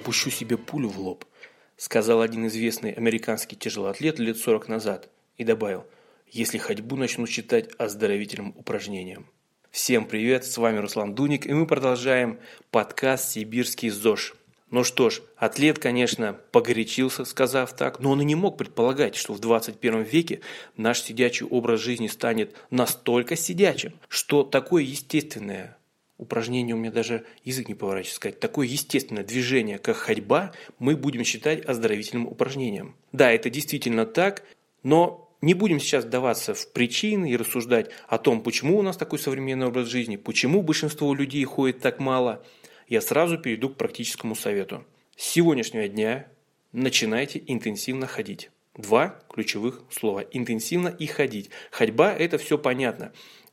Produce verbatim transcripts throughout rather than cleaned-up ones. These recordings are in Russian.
пущу себе пулю в лоб», сказал один известный американский тяжелоатлет лет сорок назад и добавил: «если ходьбу начну считать оздоровительным упражнением». Всем привет, с вами Руслан Дуник, и мы продолжаем подкаст «Сибирский ЗОЖ». Ну что ж, атлет, конечно, погорячился, сказав так, но он и не мог предполагать, что в двадцать первом веке наш сидячий образ жизни станет настолько сидячим, что такое естественное упражнение, у меня даже язык не поворачивается сказать, такое естественное движение, как ходьба, мы будем считать оздоровительным упражнением. Да, это действительно так, но не будем сейчас вдаваться в причины и рассуждать о том, почему у нас такой современный образ жизни, почему большинство людей ходит так мало. Я сразу перейду к практическому совету. С сегодняшнего дня начинайте интенсивно ходить. Два ключевых слова. Интенсивно и ходить. Ходьба – это все понятно.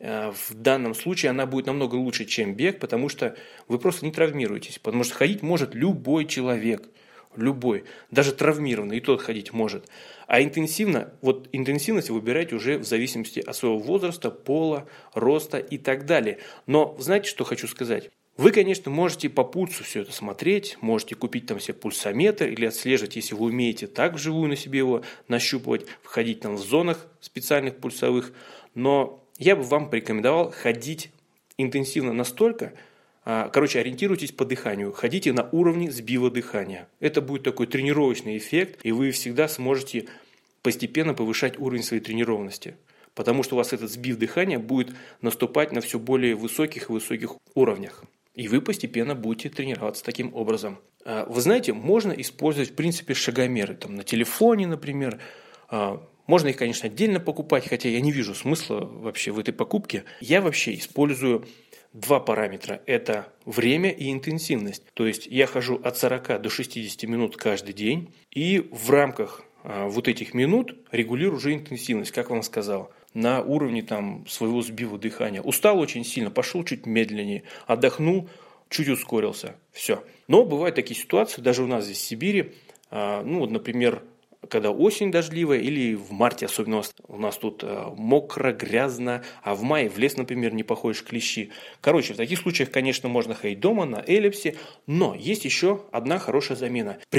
В данном случае она будет намного лучше, чем бег, потому что вы просто не травмируетесь. Потому что ходить может любой человек. Любой. Даже травмированный, и тот ходить может. А интенсивно, вот интенсивность вы выбираете уже в зависимости от своего возраста, пола, роста и так далее. Но знаете, что хочу сказать? Вы, конечно, можете по пульсу все это смотреть, можете купить там себе пульсометр или отслеживать, если вы умеете так вживую на себе его нащупывать, входить там в зонах специальных пульсовых. Но я бы вам порекомендовал ходить интенсивно настолько, короче, ориентируйтесь по дыханию, ходите на уровне сбива дыхания. Это будет такой тренировочный эффект, и вы всегда сможете постепенно повышать уровень своей тренированности. Потому что у вас этот сбив дыхания будет наступать на все более высоких и высоких уровнях. И вы постепенно будете тренироваться таким образом. Вы знаете, можно использовать, в принципе, шагомеры. Там, на телефоне, например. Можно их, конечно, отдельно покупать, хотя я не вижу смысла вообще в этой покупке. Я вообще использую два параметра. Это время и интенсивность. То есть я хожу от сорока до шестидесяти минут каждый день. И в рамках вот этих минут регулирую уже интенсивность, как вам сказал, на уровне там своего сбива дыхания. Устал очень сильно, пошел чуть медленнее, отдохнул, чуть ускорился. Все. Но бывают такие ситуации, даже у нас здесь в Сибири, ну вот, например, когда осень дождливая или в марте, особенно у нас тут мокро, грязно, а в мае в лес, например, не походишь, клещи. Короче, в таких случаях, конечно, можно ходить дома на эллипсе, но есть еще одна хорошая замена –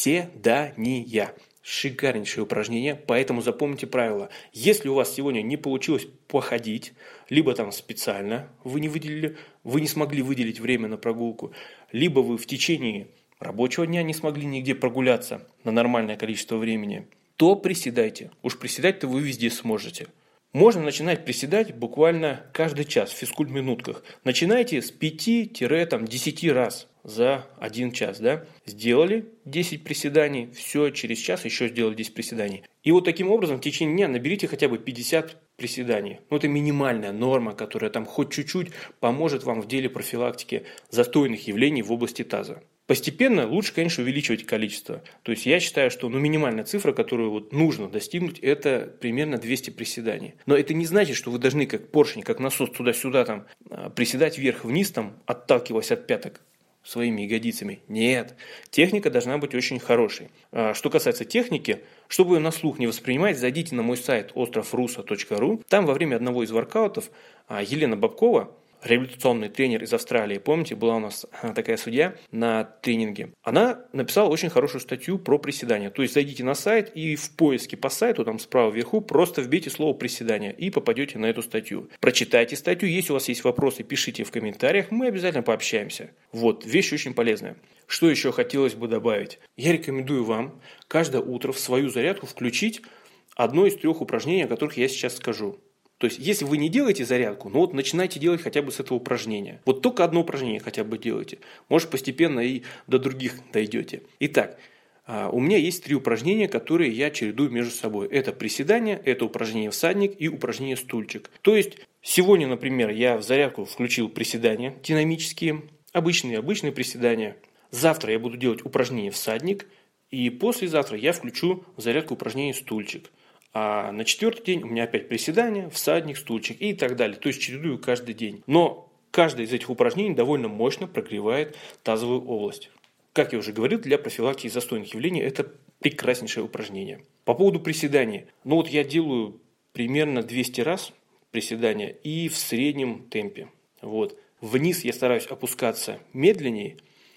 приседания. Шикарнейшее упражнение, поэтому запомните правило. Если у вас сегодня не получилось походить, либо там специально вы не выделили, вы не смогли выделить время на прогулку, либо вы в течение рабочего дня не смогли нигде прогуляться на нормальное количество времени, то приседайте. Уж приседать-то вы везде сможете. Можно начинать приседать буквально каждый час в физкульт-минутках. Начинайте с пяти-десяти раз за один час. Да? Сделали десять приседаний, все, через час еще сделали десять приседаний. И вот таким образом в течение дня наберите хотя бы пятьдесят приседаний. Ну, это минимальная норма, которая там хоть чуть-чуть поможет вам в деле профилактики застойных явлений в области таза. Постепенно лучше, конечно, увеличивать количество. То есть я считаю, что ну, минимальная цифра, которую вот нужно достигнуть, это примерно двести приседаний. Но это не значит, что вы должны как поршень, как насос туда-сюда там, приседать вверх-вниз, там, отталкиваясь от пяток своими ягодицами. Нет, техника должна быть очень хорошей. Что касается техники, чтобы ее на слух не воспринимать, зайдите на мой сайт остров руса точка ру. Там во время одного из воркаутов Елена Бабкова, реабилитационный тренер из Австралии, помните, была у нас такая судья на тренинге, она написала очень хорошую статью про приседания. То есть зайдите на сайт и в поиске по сайту, там справа вверху, просто вбейте слово «приседания» и попадете на эту статью. Прочитайте статью, если у вас есть вопросы, пишите в комментариях, мы обязательно пообщаемся. Вот, вещь очень полезная. Что еще хотелось бы добавить? Я рекомендую вам каждое утро в свою зарядку включить одно из трех упражнений, о которых я сейчас скажу. То есть, если вы не делаете зарядку, ну вот начинайте делать хотя бы с этого упражнения. Вот только одно упражнение хотя бы делайте. Может, постепенно и до других дойдете. Итак, у меня есть три упражнения, которые я чередую между собой. Это приседания, это упражнение всадник и упражнение стульчик. То есть, сегодня, например, я в зарядку включил приседания динамические, обычные, обычные приседания. Завтра я буду делать упражнение всадник. И послезавтра я включу в зарядку упражнение стульчик. А на четвертый день у меня опять приседания, всадник, стульчик и так далее. То есть чередую каждый день. Но каждое из этих упражнений довольно мощно прогревает тазовую область. Как я уже говорил, для профилактики застойных явлений это прекраснейшее упражнение. По поводу приседаний. Ну вот я делаю примерно двести раз приседания и в среднем темпе. Вот. Вниз я стараюсь опускаться медленнее,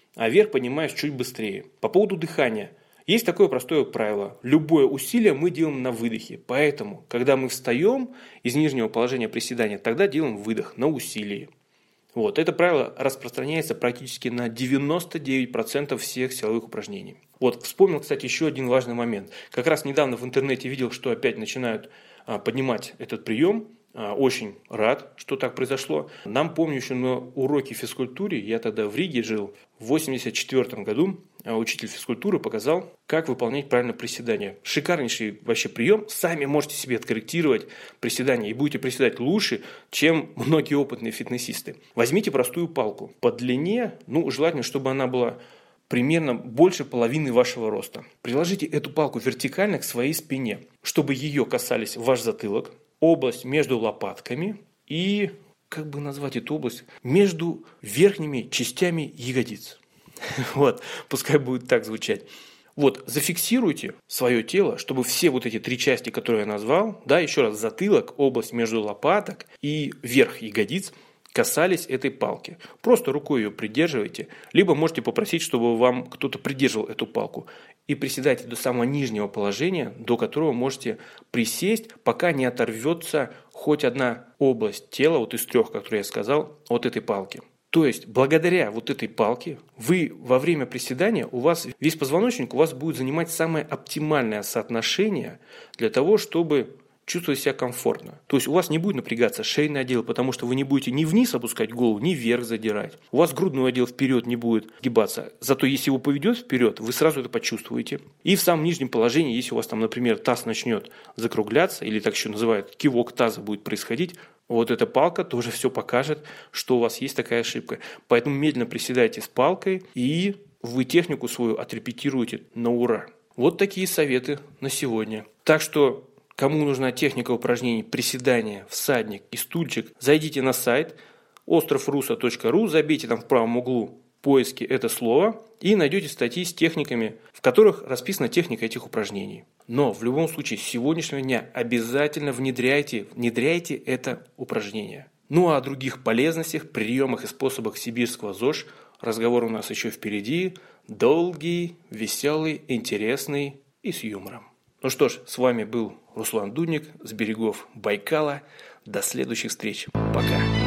а вверх поднимаюсь чуть быстрее. По поводу дыхания. Есть такое простое правило. Любое усилие мы делаем на выдохе. Поэтому, когда мы встаем из нижнего положения приседания, тогда делаем выдох на усилии. Вот. Это правило распространяется практически на девяносто девять процентов всех силовых упражнений. Вот. Вспомнил, кстати, еще один важный момент. Как раз недавно в интернете видел, что опять начинают а, поднимать этот прием. Очень рад, что так произошло. Нам, помню, еще на уроке физкультуры, я тогда в Риге жил, в восемьдесят четвёртом году учитель физкультуры показал, как выполнять правильно приседания. Шикарнейший вообще прием. Сами можете себе откорректировать приседания и будете приседать лучше, чем многие опытные фитнесисты. Возьмите простую палку. По длине, ну, желательно, чтобы она была примерно больше половины вашего роста. Приложите эту палку вертикально к своей спине, чтобы ее касались ваш затылок, область между лопатками и, как бы назвать эту область, между верхними частями ягодиц. Вот, пускай будет так звучать. Вот, зафиксируйте свое тело, чтобы все вот эти три части, которые я назвал, да, еще раз, затылок, область между лопаток и верх ягодиц, касались этой палки. Просто рукой ее придерживайте, либо можете попросить, чтобы вам кто-то придерживал эту палку. И приседайте до самого нижнего положения, до которого можете присесть, пока не оторвется хоть одна область тела, вот из трех, которые я сказал, от этой палки. То есть, благодаря вот этой палке, вы во время приседания, у вас весь позвоночник у вас будет занимать самое оптимальное соотношение для того, чтобы чувствовать себя комфортно. То есть у вас не будет напрягаться шейный отдел, потому что вы не будете ни вниз опускать голову, ни вверх задирать. У вас грудной отдел вперед не будет гибаться. Зато если его поведет вперед, вы сразу это почувствуете. И в самом нижнем положении, если у вас там, например, таз начнет закругляться, или так еще называют, кивок таза будет происходить, вот эта палка тоже все покажет, что у вас есть такая ошибка. Поэтому медленно приседайте с палкой, и вы технику свою отрепетируете на ура. Вот такие советы на сегодня. Так что кому нужна техника упражнений приседания, всадник и стульчик, зайдите на сайт остров руса точка ру, забейте там в правом углу поиски это слово и найдете статьи с техниками, в которых расписана техника этих упражнений. Но в любом случае с сегодняшнего дня обязательно внедряйте, внедряйте это упражнение. Ну а о других полезностях, приемах и способах сибирского ЗОЖ разговор у нас еще впереди. Долгий, веселый, интересный и с юмором. Ну что ж, с вами был Руслан Дудник с берегов Байкала. До следующих встреч. Пока.